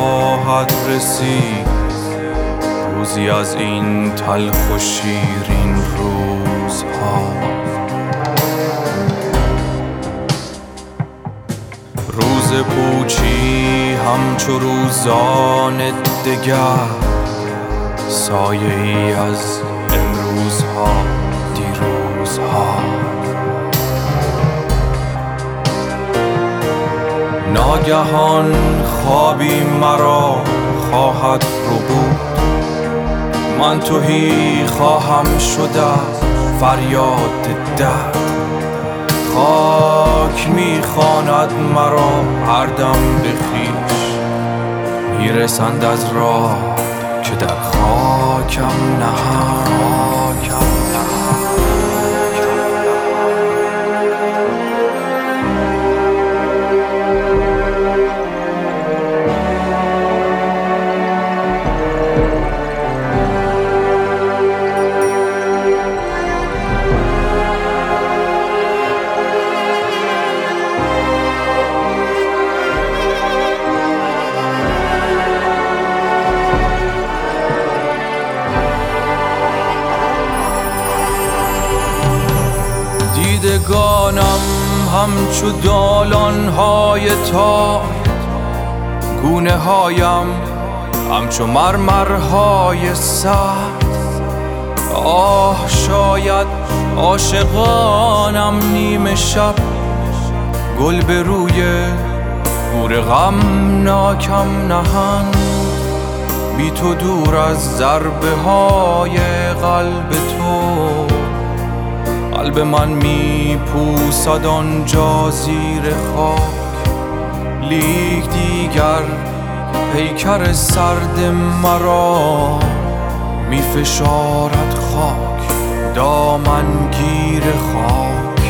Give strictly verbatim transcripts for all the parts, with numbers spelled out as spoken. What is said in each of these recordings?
خواهد رسید روزی از این تلخ و شیرین روزها. روز پوچی همچو روزان دگر، سایه ای از امروزها دیروزها. ناگهان خوابی مرا خواهد رو بود، من تهی خواهم شده فریاد درد. خاک میخواند مرا هر دم به خویش، میرسند از راه که در خاکم نهان. دیدگانم همچو دالان‌های تار، گونه هایم همچو مرمرهای سرد. آه شاید عاشقانم نیمه شب گل به روی گور غمناکم نهند. بی تو دور از ضربه های قلب تو، قلب من می پوسد آنجا زیر خاک. لیک دیگر پیکر سرد مرا می فشارد خاک، دامنگیر خاک.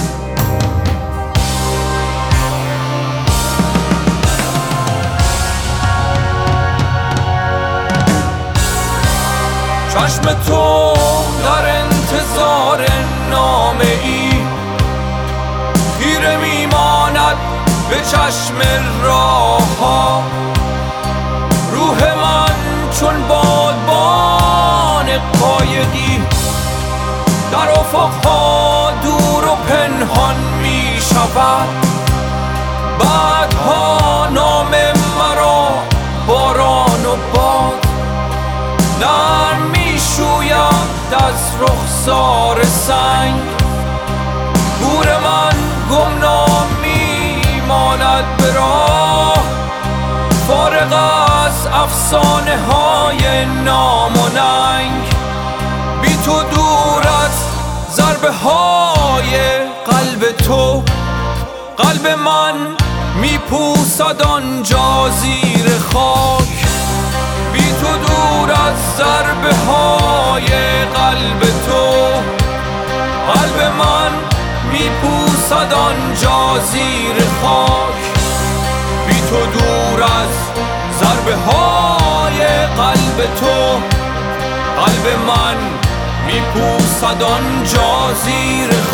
چشم تو در انتظار نامه ای خیره میماند به چشم راه ها. روح من چون بادبان قایقی در افقها دور و پنهان می شود. بعدها نام مرا باران و باد نرم می شوید از رخسار سنگ. گور من گمنامی ماند به راه، فارغ از افسانه های نام و ننگ. بی تو دور از ضربه های قلب تو، قلب من می پوسد آنجا زیر خاک. بی تو دور از ضربه های قلب تو، قلب من می پوسد آنجا زیر خاک. بی تو دور از ضربه های قلب تو، قلب من می پوسد آنجا زیر